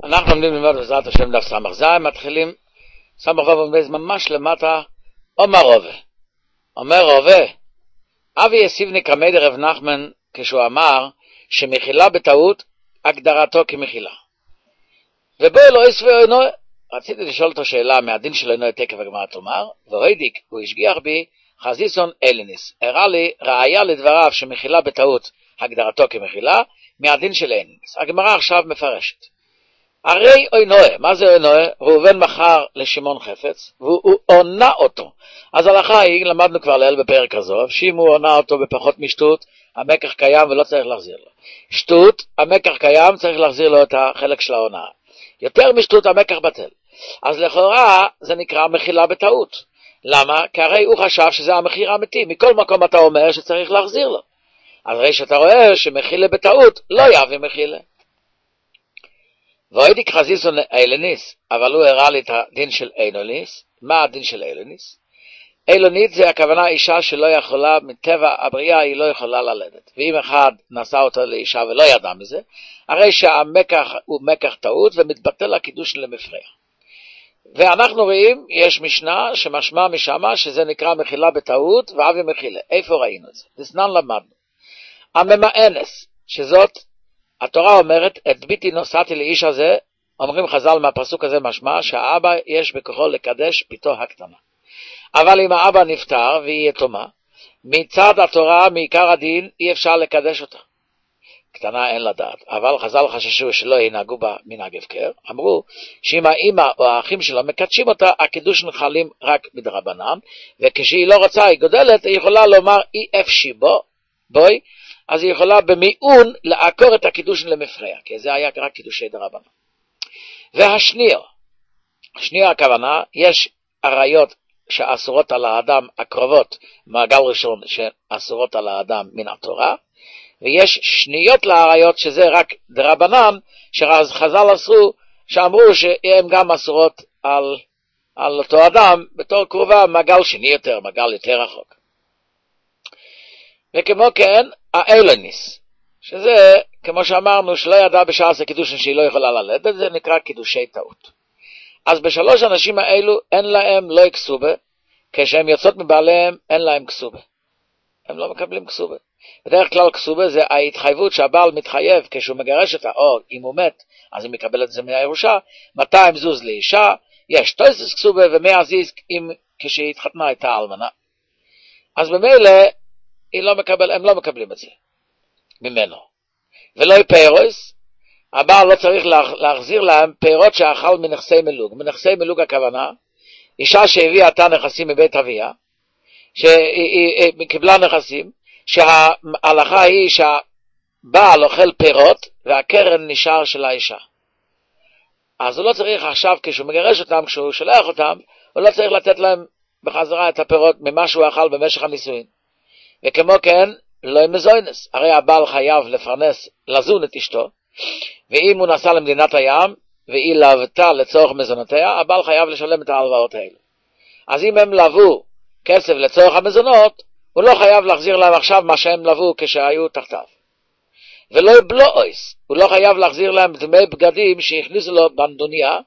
אנחנו עומדים ללמוד בעזרת השם דף סמך ז', מתחילים סמך רוב ומבז ממש למטה. אומר רובה אבי יסיבני כמד רב נחמן כשהוא אמר שמחילה בטעות הגדרתו כמחילה, ובו לא יספי אינו. רציתי לשאול אותו שאלה מהדין של אינו תקף הגמרא תאמר, והוידיק הוא השגיח בי חזיסון אליניס, הראה לי ראיה לדבריו שמחילה בטעות הגדרתו כמחילה מהדין של אליניס. הגמרא עכשיו מפרשת, הרי אוינוה, מה זה אוינוה? ראובן מכר לשמעון חפץ והוא עונה אותו. אז הלכה היא, למדנו כבר ליל בפרק הזו, שאם הוא עונה אותו בפחות משטות, המקח קיים ולא צריך להחזיר לו. שטות, המקח קיים, צריך להחזיר לו את החלק של העונה. יותר משטות, המקח בטל. אז לכאורה זה נקרא מחילה בטעות. למה? כי הרי הוא חשב שזה המחיר האמיתי. מכל מקום אתה אומר שצריך להחזיר לו. אז הרי שאתה רואה שמחילה בטעות לא יביא מחילה. והוידיק חזיסון אילניס, אבל הוא הראה לי את הדין של אילוניס. מה הדין של אילוניס? אילונית זה הכוונה אישה שלא יכולה, מטבע הבריאה היא לא יכולה ללדת. ואם אחד נשא אותו לאישה ולא ידע מזה, הרי שהמקח הוא מקח טעות ומתבטל הקידוש למפרע. ואנחנו רואים, יש משנה שמשמע משמה שזה נקרא מחילה בטעות ואבי מחילה. איפה ראינו את זה? דסנן למדנו. הממאנס, שזאת התורה אומרת, את ביתי נוסעתי לאיש הזה, אומרים חז"ל מהפסוק הזה משמע שהאבא יש בכוחו לקדש ביתו הקטנה. אבל אם האבא נפטר והיא יתומה, מצד התורה, מעיקר הדין, אי אפשר לקדש אותה. קטנה אין לדעת, אבל חז"ל חששו שלא ינהגו בה מנהג הפקר, אמרו שאם האמא או האחים שלה מקדשים אותה, הקידוש נחלים רק מדרבנן, וכשהיא לא רוצה, היא גודלת, היא יכולה לומר אי אפשי בוי, אז היא יכולה במיעון לעקור את הקידוש למפרע, כי זה היה רק קידושי דרבנן. והשנייה הכוונה, יש עריות שאסורות על האדם הקרובות, מעגל ראשון שאסורות על האדם מן התורה, ויש שניות לעריות שזה רק דרבנן, שחז"ל אסרו, שאמרו שהן גם אסורות על אותו אדם, בתור קרובה מעגל שני יותר, מעגל יותר רחוק. וכמו כן, האילוניס, שזה, כמו שאמרנו, שלא ידע בשעה הקידוש שהיא לא יכולה ללדת, זה נקרא קידושי טעות. אז בשלוש אנשים האלו אין להם לא כסובה, כשהם יוצאות מבעליהם אין להם כסובה. הם לא מקבלים כסובה. בדרך כלל כסובה זה ההתחייבות שהבעל מתחייב כשהוא מגרש אותה, או אם הוא מת, אז היא מקבלת את זה מהירושה, 200 זוז לאישה, יש תויסס כסובה ו100 זיז כשהיא התחתנה הייתה אלמנה. אז במילא הם לא מקבלים את זה ממנו. ולא פירוס, הבעל לא צריך להחזיר להם פירות שאכל מנכסי מלוג. מנכסי מלוג הכוונה, אישה שהביאה את הנכסים מבית אביה, שהיא קיבלה נכסים, שההלכה היא שהבעל אוכל פירות והקרן נשאר של האישה. אז הוא לא צריך עכשיו, כשהוא מגרש אותם, כשהוא שולח אותם, הוא לא צריך לתת להם בחזרה את הפירות ממה שהוא אכל במשך הנישואין. וכמו כן, לא מזוינס. הרי הבעל חייב לפרנס, לזון את אשתו, ואם הוא נסע למדינת הים, והיא לבתה לצורך מזונותיה, הבעל חייב לשלם את ההלוואות האלה. אז אם הם לבו כסף לצורך המזונות, הוא לא חייב להחזיר להם עכשיו מה שהם לבו כשהיו תחתיו. ולא בלועויס, הוא לא חייב להחזיר להם דמי בגדים שהכניסו לו בנדוניה,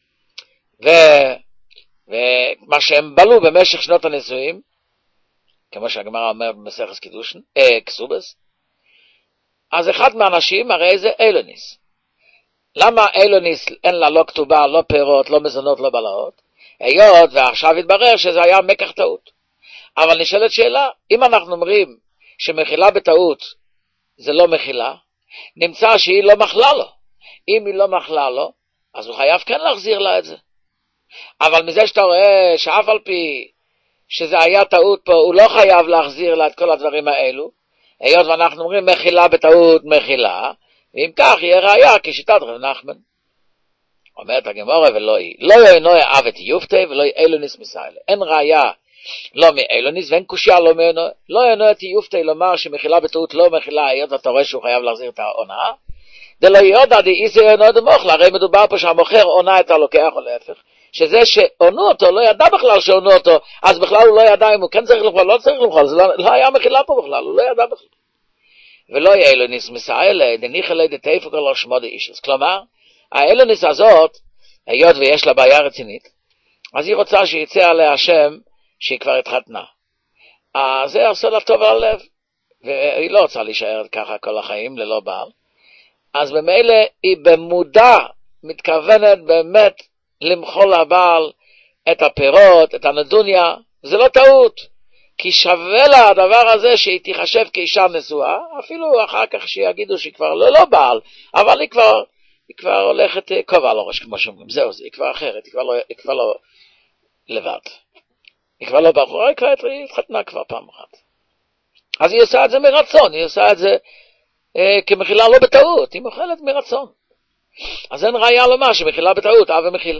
ומה שהם בלו במשך שנות הנישואים, כמו שהגמרא אומר במסכת קידושין, כסובס. אז אחד מהאנשים הרי זה אילוניס. למה אילוניס אין לה לא כתובה, לא פירות, לא מזונות, לא בלעות? היות ועכשיו התברר שזה היה מקח טעות. אבל נשאלת שאלה, אם אנחנו אומרים שמחילה בטעות זה לא מחילה, נמצא שהיא לא מחלה לו. אם היא לא מחלה לו, אז הוא חייב כן להחזיר לה את זה. אבל מזה שאתה רואה שאף על פי שזה היה טעות פה, הוא לא חייב להחזיר לה את כל הדברים האלו, היות ואנחנו אומרים מחילה בטעות מחילה, ואם כך יהיה ראיה כשיטת רב נחמן. אומרת הגמרא ולא היא, לא ינוי אבת יופתי ולא אילוניס מסיילה. אין ראיה לא מאילוניס ואין קושיה לא מאילוניס. לא ינוי יופתי לומר שמחילה בטעות לא מחילה, היות ואתה רואה שהוא חייב להחזיר את העונה. דלא יודע די איסי ינוי דמוכלה, הרי מדובר פה שהמוכר עונה את הלוקח או להפך. שזה שעונו אותו, לא ידע בכלל שעונו אותו, אז בכלל הוא לא ידע אם הוא כן צריך לבחול, לא צריך לבחול, זה לא היה מחילה פה בכלל, הוא לא ידע בכלל. ולא יהיה לו ניס מסעילה, דניחה לי דתיפו כל השמוד אישס. כלומר, האלוניס הזאת, היות ויש לה בעיה רצינית, אז היא רוצה שיצא עליה השם שהיא כבר התחתנה. אז זה עושה לה טוב על הלב, והיא לא רוצה להישאר ככה כל החיים ללא בעל. אז במילא היא במודע מתכוונת באמת למחול לבעל את הפירות, את הנדוניה. זה לא טעות, כי שווה לה הדבר הזה שהיא תיחשב כאישה נשואה, אפילו אחר כך שיגידו שהיא כבר לא בעל, אבל היא כבר הולכת כובע על הראש, כמו שאומרים. זהו, היא כבר אחרת, היא כבר לא לבד. היא כבר לא בחורה, היא כבר התחתנה כבר פעם אחת. אז היא עושה את זה מרצון, היא עושה את זה כמחילה לא בטעות, היא מוכלת מרצון. אז אין ראיה למה שמחילה בטעות, אב ומחילה.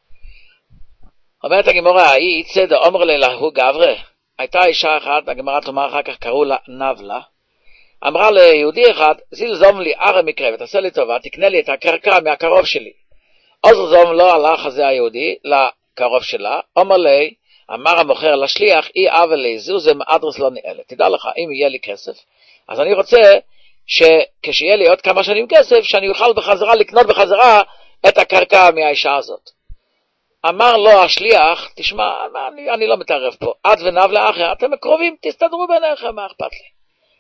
אומרת הגמרא, היא יצא דאמר לה הוא גברה. הייתה אישה אחת, הגמרא תאמר אחר כך קראו לה נבלה, אמרה ליהודי אחד, זילזום לי ערה מקרה, ותעשה לי טובה, תקנה לי את הקרקע מהקרוב שלי. אז זום לא הלך הזה היהודי לקרוב שלה, אומר לי, אמר המוכר לשליח, אי אבל לי זוזם אדרס לא נעלה. תדע לך, אם יהיה לי כסף, אז אני רוצה שכשיהיה לי עוד כמה שנים כסף, שאני אוכל בחזרה לקנות בחזרה את הקרקע מהאישה הזאת. אמר לו השליח, תשמע, אני לא מתערב פה, עד ונבלה אחר, אתם קרובים, תסתדרו ביניכם, מה אכפת לי?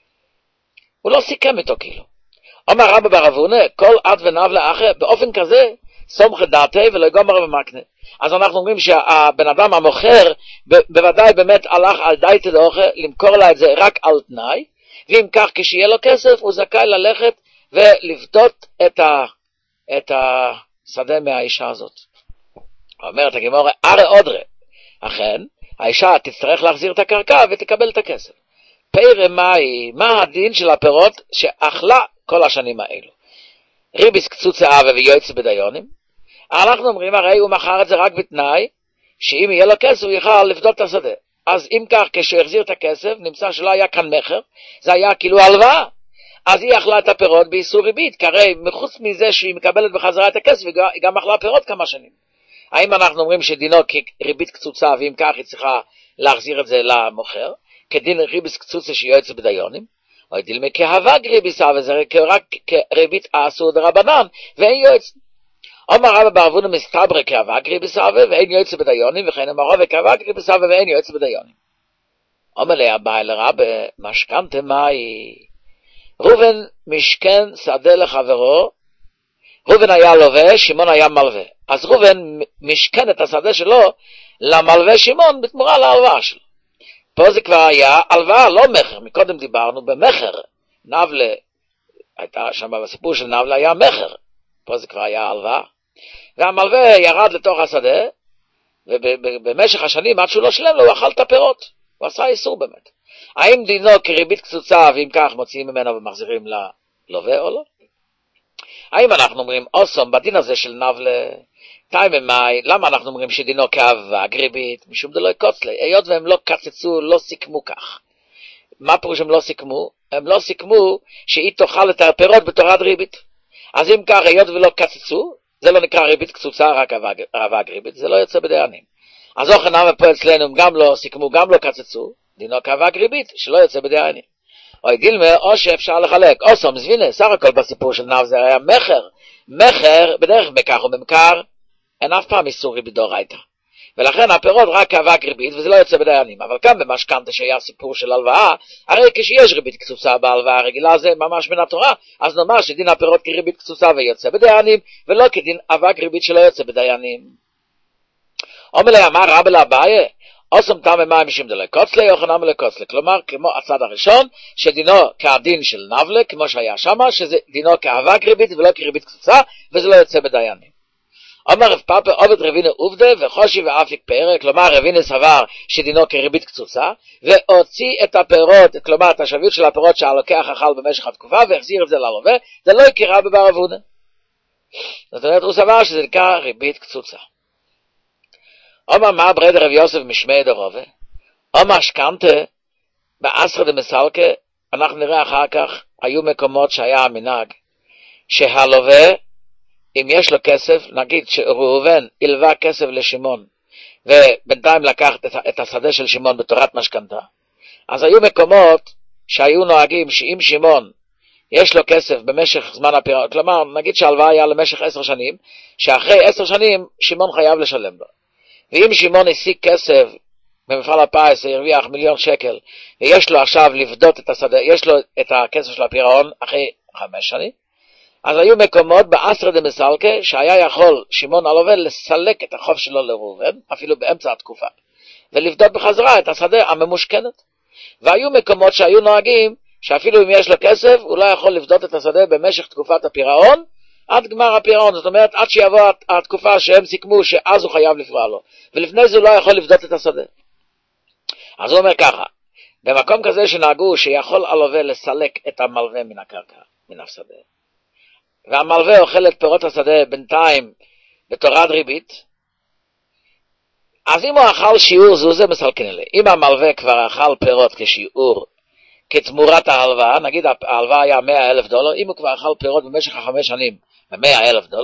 הוא לא סיכם איתו כאילו. אומר רבא בר אבונה, כל עד ונבלה אחר, באופן כזה, סומך דעתי ולא גומר ומקנה. אז אנחנו אומרים שהבן אדם המוכר, בוודאי באמת הלך על דייתא דאוכה, למכור לה את זה רק על תנאי, ואם כך כשיהיה לו כסף, הוא זכאי ללכת ולבדות את השדה מהאישה הזאת. אומרת הגמרא, ארא אודרא, אכן, האישה תצטרך להחזיר את הקרקע ותקבל את הכסף. פרא מאי, מה הדין של הפירות שאכלה כל השנים האלו? ריביס קצוצה אבה ויועץ בדיונים. אנחנו אומרים, הרי הוא מכר את זה רק בתנאי, שאם יהיה לו כסף הוא יוכל לבדות את השדה. אז אם כך, כשהוא החזיר את הכסף, נמצא שלא היה כאן מחר, זה היה כאילו הלוואה. אז היא אכלה את הפירות באיסור ריבית, כי הרי מחוץ מזה שהיא מקבלת בחזרה את הכסף, היא גם אכלה פירות כמה שנים. האם אנחנו אומרים שדינו כריבית קצוצה, ואם כך היא צריכה להחזיר את זה למוכר, כדין ריביס קצוצה שיועץ בדיונים, או דילמה כהבג ריביסה, וזה רק כריבית אסור דרבנן, ואין יועץ. אומר רבא בר אבונה מסתברא כהבג ריביסה, ואין יועץ בדיונים, וכן אמר רבא כהבג ריביסה, ואין יועץ בדיונים. אומר לי הבא אל רבא, משכנתה מאי, ראובן משכן שדה לחברו, ראובן היה לווה, שמעון היה מלווה. אז ראובן משכן את השדה שלו למלווה שמעון בתמורה להלוואה שלו. פה זה כבר היה הלוואה, לא מחר. מקודם דיברנו במחר. נבלה, הייתה שם בסיפור של נבלה היה מחר. פה זה כבר היה הלוואה. והמלווה ירד לתוך השדה, ובמשך השנים עד שהוא לא שלם לו, הוא אכל את הפירות. הוא עשה איסור באמת. האם דינו כריבית קצוצה, ואם כך מוציאים ממנו ומחזירים ללווה או לא? האם אנחנו אומרים אוסום בדין הזה של נבלה, תיממאי, למה אנחנו אומרים שדינו כאבק ריבית? משום דלא קוצלי, היות והם לא קצצו, לא סיכמו כך. מה פירוש הם לא סיכמו? הם לא סיכמו שהיא תאכל את הפירות בתורת ריבית. אז אם כך, היות ולא קצצו, זה לא נקרא ריבית קצוצה, רק אבק ריבית, זה לא יוצא בדיינים. אז אוכן אמה פה אצלנו, הם גם לא סיכמו, גם לא קצצו, דינו כאבק ריבית, שלא יוצא בדיינים. או דילמה, או שאפשר לחלק, אוסום, זבינה, סך הכל בסיפור של נב זה היה מחר, בדרך בכך ובמקר, אין אף פעם איסור ריבית דאורייתא. ולכן הפירות רק כאבק ריבית, וזה לא יוצא בדיינים. אבל כאן במשכנתא שהיה סיפור של הלוואה, הרי כשיש ריבית קצוצה בהלוואה הרגילה, זה ממש מן התורה, אז נאמר שדין הפירות כריבית קצוצה ויוצא בדיינים, ולא כדין אבק ריבית שלא יוצא בדיינים. אומר לי, אמר רבא לאביי, אוסם תמי מים משום דלא קוצלי, אוכן אמר לקוצלי. כלומר, כמו הצד הראשון, שדינו כדין של נבלה, כמו שהיה שמה, שזה דינו כאבק ריבית ולא כריבית קצוצה, וזה לא יוצא בדיינים. אומר רב פאפא עובד רבינה עובדה וחושי ואפיק פרק, כלומר רבינה סבר שדינו כריבית קצוצה, והוציא את הפירות, כלומר את השוויות של הפירות שהלוקח אכל במשך התקופה, והחזיר את זה ללווה, זה לא יקרה בבר אבונה. זאת אומרת, הוא סבר שזה נקרא ריבית קצוצה. אומר מה ברד רב יוסף משמי דרובה, אומר שקנתה באסרא דמסלקה, אנחנו נראה אחר כך, היו מקומות שהיה המנהג, שהלווה, אם יש לו כסף, נגיד שראובן הלווה כסף לשמעון, ובינתיים לקח את השדה של שמעון בתורת משכנתה, אז היו מקומות שהיו נוהגים שאם שמעון יש לו כסף במשך זמן הפירעון, כלומר, נגיד שההלוואה היה למשך 10 שנים, שאחרי 10 שנים שמעון חייב לשלם לו. ואם שמעון השיג כסף במפעל הפיס, הרוויח 1,000,000 שקל, ויש לו עכשיו לבדות את השדה, יש לו את הכסף של הפירעון אחרי 5 שנים, אז היו מקומות באסרא דמסלקה שהיה יכול שמעון הלווה לסלק את החוב שלו לראובן, אפילו באמצע התקופה, ולבדות בחזרה את השדה הממושכנת. והיו מקומות שהיו נוהגים שאפילו אם יש לו כסף, הוא לא יכול לבדות את השדה במשך תקופת הפירעון, עד גמר הפירעון, זאת אומרת, עד שיבוא התקופה שהם סיכמו שאז הוא חייב לפרוע לו, ולפני זה הוא לא יכול לבדות את השדה. אז הוא אומר ככה, במקום כזה שנהגו שיכול הלווה לסלק את המלווה מן הקרקע, מן השדה, והמלווה אוכל את פירות השדה בינתיים בתורת ריבית, אז אם הוא אכל שיעור זוזה מסלקין אלה, אם המלווה כבר אכל פירות כשיעור, כתמורת ההלוואה, נגיד ההלוואה היה $100,000, אם הוא כבר אכל פירות במשך 5 שנים $100,000,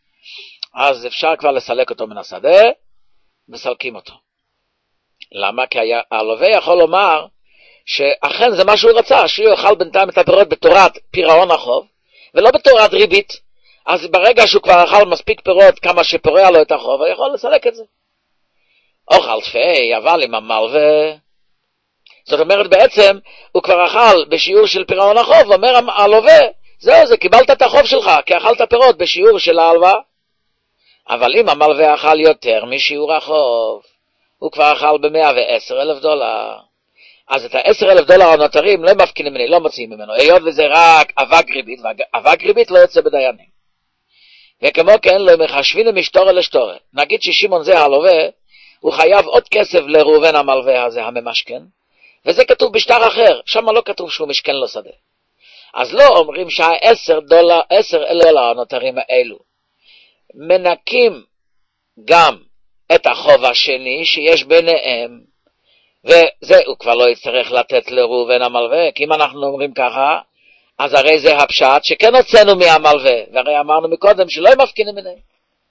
אז אפשר כבר לסלק אותו מן השדה, מסלקים אותו. למה? כי הלווה יכול לומר שאכן זה מה שהוא רצה, שהוא יאכל בינתיים את הפירות בתורת פירעון החוב, ולא בתורת ריבית. אז ברגע שהוא כבר אכל מספיק פירות כמה שפורע לו את החוב, הוא יכול לסלק את זה. אוכל תפי, אבל עם המלווה, זאת אומרת בעצם הוא כבר אכל בשיעור של פירעון החוב, אומר הלווה, זהו זה, קיבלת את החוב שלך, כי אכלת פירות בשיעור של ההלוואה. אבל אם המלווה אכל יותר משיעור החוב, הוא כבר אכל $110,000, אז את $10,000 הנותרים לא מפקינים ממנו, לא מוציאים ממנו, היות וזה רק אבק ריבית, ואבק ריבית לא יוצא בדיינים. וכמו כן לא מחשבים משטורה לשטורה. נגיד ששמעון זה הלווה, הוא חייב עוד כסף לראובן המלווה הזה הממשכן, וזה כתוב בשטר אחר, שם לא כתוב שהוא משכן לו שדה. אז לא אומרים $10,000 הנותרים האלו מנקים גם את החוב השני שיש ביניהם, וזה הוא כבר לא יצטרך לתת לראובן המלווה, כי אם אנחנו אומרים ככה, אז הרי זה הפשט שכן הוצאנו מהמלווה, והרי אמרנו מקודם שלא מפקינים ביניהם.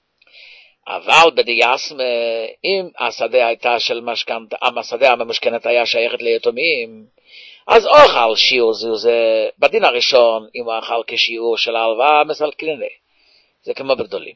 אבל בדיאסמה, אם השדה הייתה של משכנתא, השדה הממשכנת היה שייכת ליתומים, אז אוכל שיעור זה בדין הראשון, אם הוא אכל כשיעור של ההלוואה, מסלקין. זה כמו בגדולים.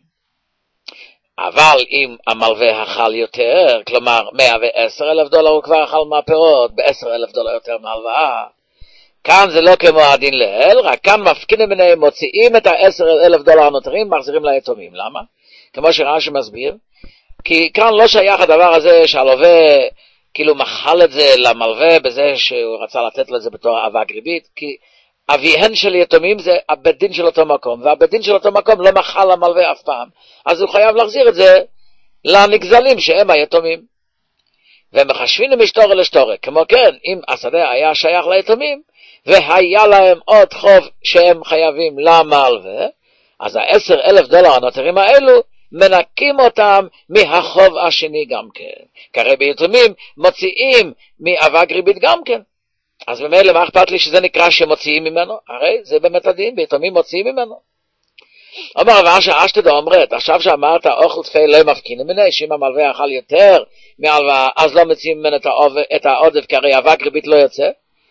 אבל אם המלווה אכל יותר, כלומר $110,000 הוא כבר אכל מהפירות, $10,000 יותר מההלוואה, כאן זה לא כמו הדין לאל, רק כאן מפקינים ביניהם, מוציאים את $10,000 הנותרים, מחזירים ליתומים. למה? כמו שרש"י מסביר, כי כאן לא שייך הדבר הזה שהלווה כאילו מחל את זה למלווה בזה שהוא רצה לתת לו את זה בתור אבק ריבית, כי אביהן של יתומים זה הבית דין של אותו מקום, והבית דין של אותו מקום לא מחל למלווה אף פעם, אז הוא חייב להחזיר את זה לנגזלים שהם היתומים. והם מחשבים משטורה לשטורה. כמו כן, אם השדה היה שייך ליתומים, והיה להם עוד חוב שהם חייבים למלווה, אז $10,000 הנותרים האלו, מנקים אותם מהחוב השני גם כן. כי הרי ביתומים מוציאים מאבק ריבית גם כן. אז במילא מה אכפת לי שזה נקרא שמוציאים ממנו? הרי זה באמת הדין, ביתומים מוציאים ממנו. אומר רב אשר אשתדע אומרת, עכשיו שאמרת אוכל תפי לא מפקינים ממנו, שאם המלווה אכל יותר מהלוואה, אז לא מוציאים ממנו את העודף, כי הרי אבק ריבית לא יוצא.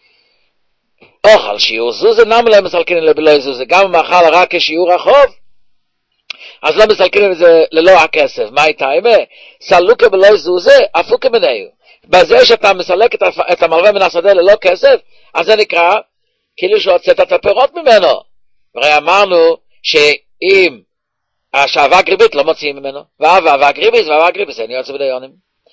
אוכל שיעור זוזה, נם לא מסלקין לבלוי זוזה, גם אם אכל רק כשיעור החוב, אז לא מסלקין את זה ללא הכסף. מה הייתה? סלוקה בלוי זוזה, אפוקה מניו. בזה שאתה מסלק את המלווה מן השדה ללא כסף, אז זה נקרא כאילו שהוצאת את הפירות ממנו. הרי אמרנו שאם שהאבק ריבית לא מוציאים ממנו, ואבק ריבית זה אני יוצא בדיונים.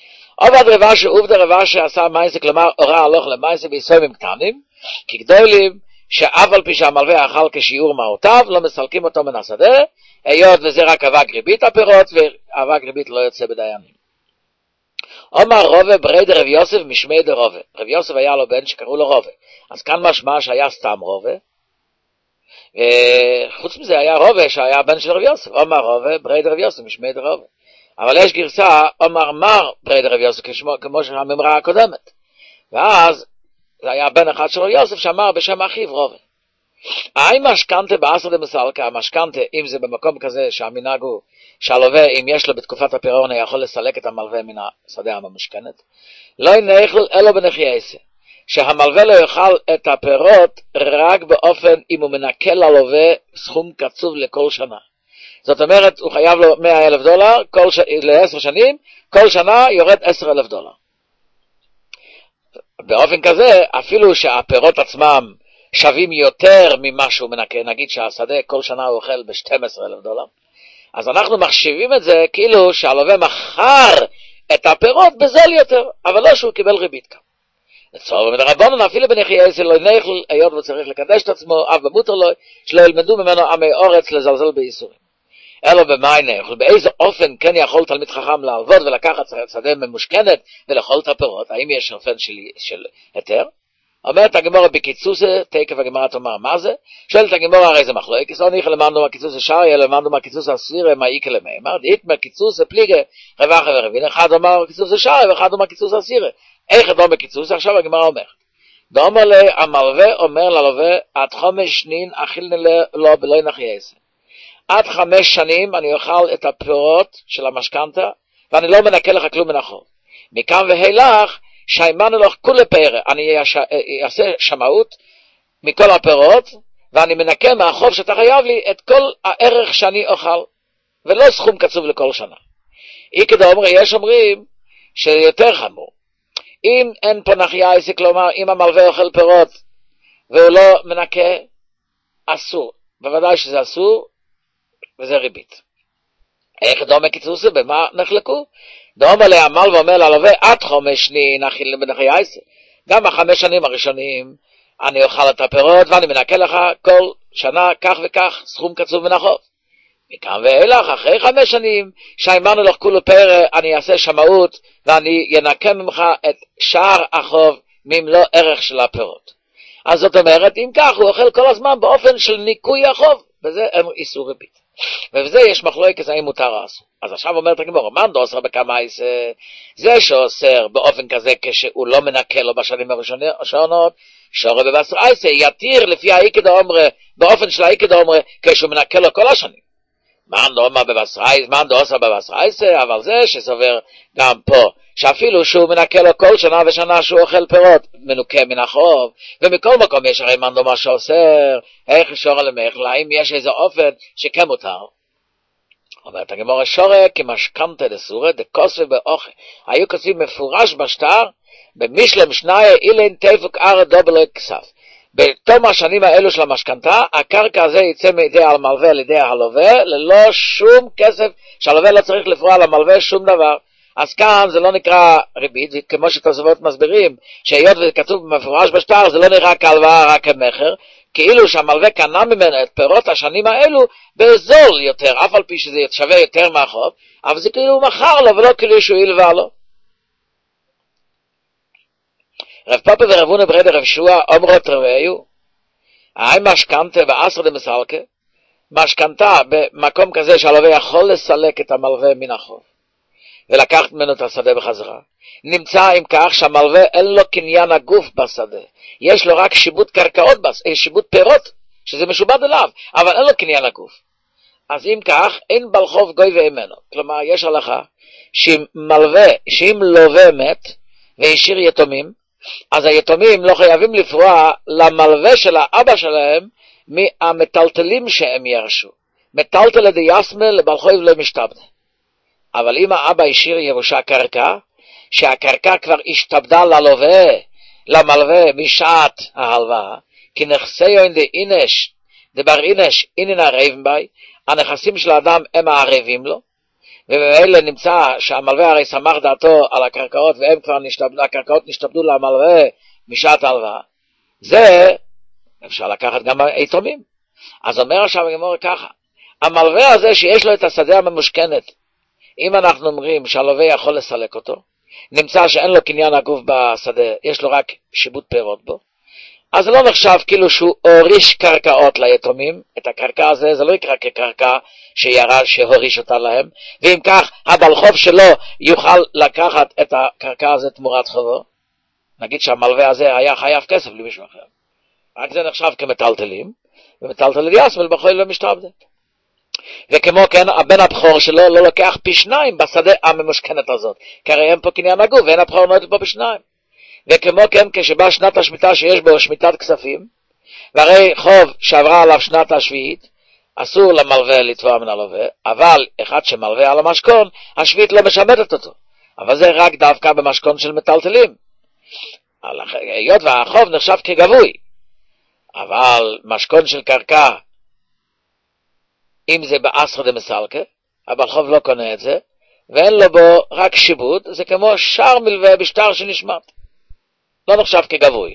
עובד רבה שעשה מייסה, כלומר הורה הלוך למייסה ביסוימים קטנים, כי גדולים שאף על פי שהמלווה אכל כשיעור מעותיו, לא מסלקים אותו מן השדה, היות וזה רק אבק ריבית הפירות, ואבק ריבית לא יוצא בדיינים. אומר רובה ברד רב יוסף משמי דרובה. רב יוסף היה לו בן שקראו לו רובה. אז כאן משמע שהיה סתם רובה. וחוץ מזה היה רובה שהיה בן של רב יוסף. אומר רובה ברד רב יוסף משמי דרובה. אבל יש גרסה, אומר מר ברד רב יוסף, כמו שהממרה הקודמת. ואז זה היה בן אחד של רב יוסף שאמר בשם אחיו רובה. האם משכנתה באסרא דמסלקה, המשכנתה, אם זה במקום כזה שהמנהג הוא שהלווה, אם יש לו בתקופת הפירעון, יכול לסלק את המלווה מן השדה הממשכנת, לא ינאכל אלו בנחייסה, שהמלווה לא יאכל את הפירות רק באופן אם הוא מנקה ללווה סכום קצוב לכל שנה. זאת אומרת, הוא חייב לו $100,000 ל10 שנים, כל שנה יורד $10,000. באופן כזה, אפילו שהפירות עצמם שווים יותר ממה שהוא מנקה, נגיד שהשדה כל שנה הוא אוכל $12,000, אז אנחנו מחשיבים את זה כאילו שהלווה מכר את הפירות בזול יותר, אבל לא שהוא קיבל ריבית כאן. לצורך מדרבנן אפילו בנחייס לא נאכל, היות וצריך לקדש את עצמו, אף במותר לו, שלא ילמדו ממנו עמי אורץ לזלזל באיסורים. אלא במאי נאכל, באיזה אופן כן יכול תלמיד חכם לעבוד ולקחת שדה ממושכנת ולאכול את הפירות? האם יש אופן של היתר? אומרת הגמרא בקיצוץ, תקף הגמרא תאמר מה זה? שואלת הגמרא הרי זה מחלוקת, לא ניחא למדנו מהקיצוץ השרעי, אלא למדנו מהקיצוץ הספירה, מה איקה למימר, דאית מהקיצוץ הפליגה, רבח ורבין, אחד אומר קיצוץ השרעי ואחד אומר קיצוץ הספירה. איך אדום בקיצוץ? עכשיו הגמרא אומרת. ואומר לי, המלווה אומר ללווה, עד 5 שנים אכילני לו בלא נחייס. עד 5 שנים אני אוכל את הפירות של המשכנתה, ואני לא מנקה לך כלום מן החוב. מכאן והילך, שיימנו לך כולי פרא, אני אעשה שמאות מכל הפירות, ואני מנקה מהחוב שאתה חייב לי את כל הערך שאני אוכל, ולא סכום קצוב לכל שנה. יש אומרים שיותר חמור. אם אין פה נחייס, כלומר, אם המלווה אוכל פירות, והוא לא מנקה, אסור. בוודאי שזה אסור, וזה ריבית. איך דומה קיצוצה? במה נחלקו? דומה לעמל ואומר ללווה, עד 5 שנים נאכיל בנחייס. גם 5 שנים הראשונים, אני אוכל את הפירות, ואני מנקה לך כל שנה כך וכך, סכום קצוב מן החוב. מכאן ואילך, אחרי 5 שנים, שיימנו לך כולו פרא, אני אעשה שמאות, ואני ינקה ממך את שאר החוב, ממלוא ערך של הפירות. אז זאת אומרת, אם כך, הוא אוכל כל הזמן באופן של ניקוי החוב, וזה איסור ריבית. ובזה יש מחלוקת האם מותר או אסור. אז עכשיו אומרת הגמרא, מאן דאוסר בקמייס, זה שאוסר באופן כזה כשהוא לא מנקה לו בשנים הראשונות, שורה בבשרייס, יתיר לפי האיקד האומרה, באופן של האיקד האומרה, כשהוא מנקה לו כל השנים. מאן דאוסר בבשרייס, אבל זה שסובר גם פה, שאפילו שהוא מנקה לו כל שנה ושנה שהוא אוכל פירות, מנוקה מן החוב, ומכל מקום יש הרי מאן דאמר שאוסר, איך שורה למחלה, האם יש איזה אופן שכן מותר? אומרת הגמרא שורה, כמשכנתא דסורא דקוספי באוכל. היו כותבים מפורש בשטר, במשלם שניה אילן תפוק ארא דובלוי כסף. בתום השנים האלו של המשכנתא, הקרקע הזה יצא מידי המלווה לידי הלווה, ללא שום כסף, שהלווה לא צריך לפרוע למלווה שום דבר. אז כאן זה לא נקרא ריבית, כמו שתוספות מסבירים, שהיות וכתוב מפורש בשטר, זה לא נראה כהלוואה רק כמחר, כאילו שהמלווה קנה ממנו את פירות השנים האלו בזול יותר, אף על פי שזה שווה יותר מהחוב, אבל זה כאילו הוא מכר לו ולא כאילו שהוא הלווה לו. רב פאפה ורב הונא בריידא רב שועה אומרות רביו, האם משכנתא באסרא דמסלקא, משכנתא במקום כזה שהלווה יכול לסלק את המלווה מן החוב, ולקחת ממנו את השדה בחזרה. נמצא עם כך שהמלווה אין לו קניין הגוף בשדה, יש לו רק שיבוט קרקעות, שיבוט פירות, שזה משובד אליו, אבל אין לו קניין הגוף. אז אם כך, אין בעל חוב גוי ממנו. כלומר, יש הלכה, שאם לווה מת, והשאיר יתומים, אז היתומים לא חייבים לפרוע למלווה של האבא שלהם, מהמטלטלים שהם ירשו. מטלטל דיאסמל לבעל חוב לא משתבדה. אבל אם האבא השאיר ירושה קרקע, שהקרקע כבר השתבדה למלווה משעת ההלוואה, כי נכסיו אין דאינש, דבר אינש, אינן ערבים בי, הנכסים של האדם הם הערבים לו, ובאלה נמצא שהמלווה הרי שמח דעתו על הקרקעות, והם כבר הקרקעות נשתבדו למלווה משעת ההלוואה. זה אפשר לקחת גם היתומים. אז אומר עכשיו הגמרא ככה, המלווה הזה שיש לו את השדה הממושכנת, אם אנחנו אומרים שהלווה יכול לסלק אותו, נמצא שאין לו קניין הגוף בשדה, יש לו רק שיבוט פירות בו, אז זה לא נחשב כאילו שהוא הוריש קרקעות ליתומים, את הקרקע הזה, זה לא יקרא כקרקע שהוריש אותה להם, ואם כך, הבעל חוב שלו יוכל לקחת את הקרקע הזה תמורת חובו, נגיד שהמלווה הזה היה חייב כסף למישהו אחר, רק זה נחשב כמטלטלים, ומטלטל יסמל בחוי לא משתעבדת. וכמו כן, הבן הבכור שלו לא לוקח פי 2 בשדה הממושכנת הזאת, כי הרי אין פה קניין הגוף, ואין הבכור נועד פה ב2. וכמו כן כשבא שנת השמיטה שיש בו שמיטת כספים, והרי חוב שעברה עליו שנת השביעית, אסור למלווה לתבוע מן הלווה, אבל אחד שמלווה על המשכון, השביעית לא משמטת אותו. אבל זה רק דווקא במשכון של מטלטלים. היות והחוב נחשב כגבוי, אבל משכון של קרקע, אם זה באסרא דמסלקה, אבל חוב לא קונה את זה, ואין לו בו רק שיבוד, זה כמו שער מלווה בשטר שנשמט. לא נחשב כגבוי.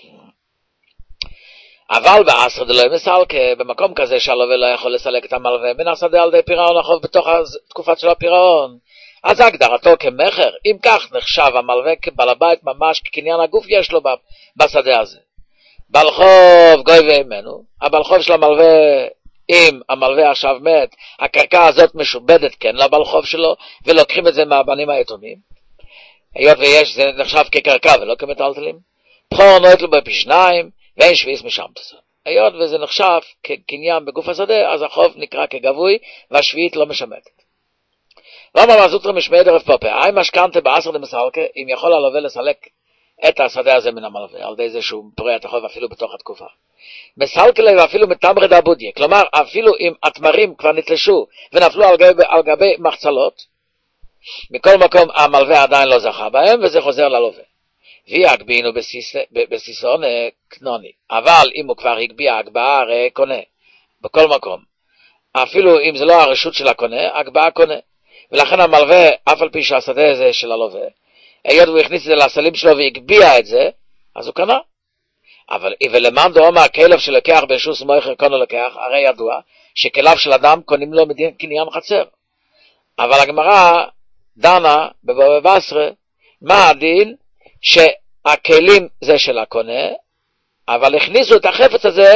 אבל באסרא דלא מסלקה, במקום כזה שהלווה לא יכול לסלק את המלווה, מן השדה על ידי פירעון החוב בתוך התקופה של הפירעון, אז הגדרתו כמחר, אם כך נחשב המלווה כבעל הבית ממש כקניין הגוף יש לו בשדה הזה. בעל חוב גוי וימנו, הבעל חוב של המלווה, אם המלווה עכשיו מת, הקרקע הזאת משובדת כן לבעל חוב שלו, ולוקחים את זה מהבנים היתומים. היות ויש, זה נחשב כקרקע ולא כמטלטלים. בכור נוית לו בפי שניים, ואין שביעיס משמטס. היות וזה נחשב כקניין בגוף השדה, אז החוב נקרא כגבוי, והשביעית לא משמטת. ואמר זוטרא משמעי דרב פאפא, האם משכנתא באסרא דמסלקה, אם יכול הלווה לסלק את השדה הזה מן המלווה, על ידי זה שהוא פורע את החוב אפילו בתוך התקופה. מסלקה ליה ואפילו מתמרי דאבודיה, כלומר אפילו אם התמרים כבר נתלשו ונפלו על גבי מחצלות, מכל מקום המלווה עדיין לא זכה בהם, וזה חוזר ללווה. ויגבינו בסיסון קנוני, אבל אם הוא כבר הגביע הגבעה הרי קונה, בכל מקום. אפילו אם זה לא הרשות של הקונה, הגבעה קונה. ולכן המלווה, אף על פי שהשדה הזה של הלווה, היות הוא הכניס את זה לסלים שלו והגביע את זה, אז הוא קנה. אבל ולמאן דאמר כלב שלוקח ברשות מוכר קונה לוקח, הרי ידוע שכלב של אדם קונים לו מדין קניין חצר. אבל הגמרא דנה בבבא בסרא, מה הדין שהכלים זה של הקונה, אבל הכניסו את החפץ הזה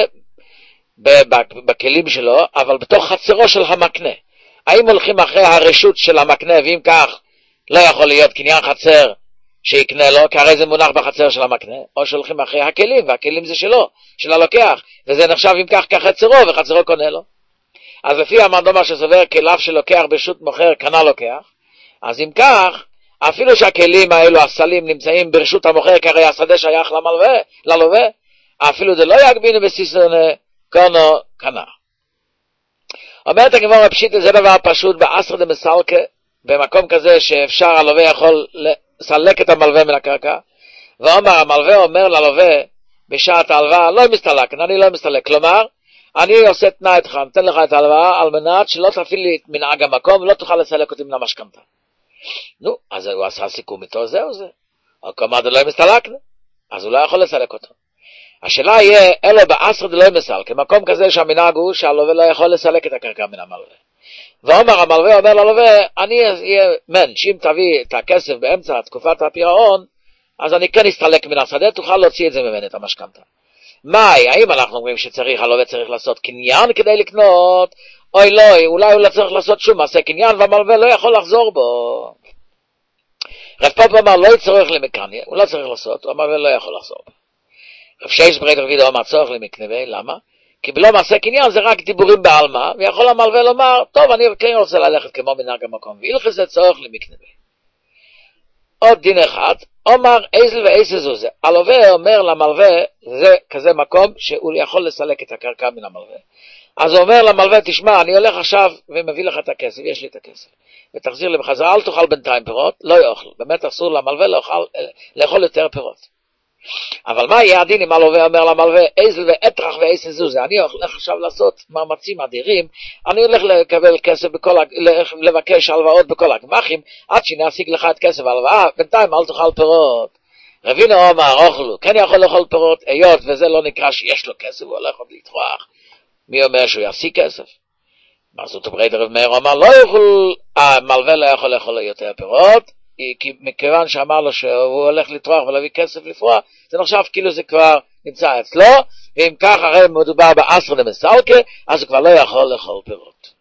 בכלים שלו, אבל בתוך חצרו של המקנה. האם הולכים אחרי הרשות של המקנה, ואם כך לא יכול להיות קניין חצר שיקנה לו, כי הרי זה מונח בחצר של המקנה, או שהולכים אחרי הכלים, והכלים זה שלו, של הלוקח, וזה נחשב אם כך כחצרו, וחצרו קונה לו. אז לפי המנדומה שסובר כלב שלוקח ברשות מוכר, קנה לוקח, אז אם כך, אפילו שהכלים האלו, הסלים, נמצאים ברשות המוכר, כי הרי השדה שייך ללווה, אפילו זה לא יגבינו בסיסון קונו קנה. אומרת הגמרא פשיטא, זה דבר פשוט באסרא דמסלקה, במקום כזה שאפשר הלווה יכול לסלק את המלווה מן הקרקע, ואומר המלווה אומר ללווה בשעת ההלוואה, לא מסתלק, אני לא מסתלק, כלומר, אני עושה תנאי איתך, נותן לך את ההלוואה על מנת שלא תפעיל לי את מנהג המקום ולא תוכל לסלק אותי מן המשכנתא. נו, אז הוא עשה סיכום איתו, זהו זה. או כלומר לא מסתלקנו, אז הוא לא יכול לסלק אותו. השאלה יהיה, אלו באסרא דלא מסלקה, מקום כזה שהמנהג הוא שהלווה לא יכול לסלק את הקרקע מן המלווה. ואומר המלווה אומר ללווה, אני אהיה מן, שאם תביא את הכסף באמצע תקופת הפירעון, אז אני כן אסתלק מן השדה, תוכל להוציא את זה ממני, את המשכנתא. האם אנחנו אומרים שצריך, הלווה צריך לעשות קניין כדי לקנות, אוי לא, אולי הוא לא צריך לעשות שום מעשה קניין, והמלווה לא יכול לחזור בו. רב פאפא אמר, לא יצורך למקניה, הוא לא צריך לעשות, המלווה לא יכול לחזור בו. רב שייס ברייתא רבידא אמר צורך למקניה, למה? כי בלא מעשה קניין זה רק דיבורים בעלמא, ויכול המלווה לומר, טוב, אני כן רוצה ללכת כמו מנהג המקום, והילכי זה צורך למקניה. עוד דין אחד, אומר איזל ואיזל זו זה. הלווה אומר למלווה, זה כזה מקום שהוא יכול לסלק את הקרקע מן המלווה. אז הוא אומר למלווה, תשמע, אני הולך עכשיו ומביא לך את הכסף, יש לי את הכסף. ותחזיר לי בחזרה, אל תאכל בינתיים פירות, לא יאכל. באמת אסור למלווה לאכול יותר פירות. אבל מה יהיה הדין אם הלווה אומר למלווה, איזל ואתרח ואיזל זו זה. אני הולך עכשיו לעשות מאמצים אדירים, אני הולך לקבל כסף לבקש הלוואות בכל הגמחים, עד שנשיג לך את כסף ההלוואה, בינתיים אל תאכל פירות. רבינו אמר, אוכלו, כן יכול לאכול פירות, היות וזה לא נקרא שיש לו כסף, הוא הולך עוד לטרוח. מי אומר שהוא ישיג כסף? זאת אומרת, רב מאיר אמר, לא יאכל, המלווה לא יכול לאכול יותר פירות, כי מכיוון שאמר לו שהוא הולך לטרוח ולהביא כסף לפרוע, זה נחשב כאילו זה כבר נמצא אצלו, ואם כך הרי מדובר באסרא דמסלקה, אז הוא כבר לא יכול לאכול פירות.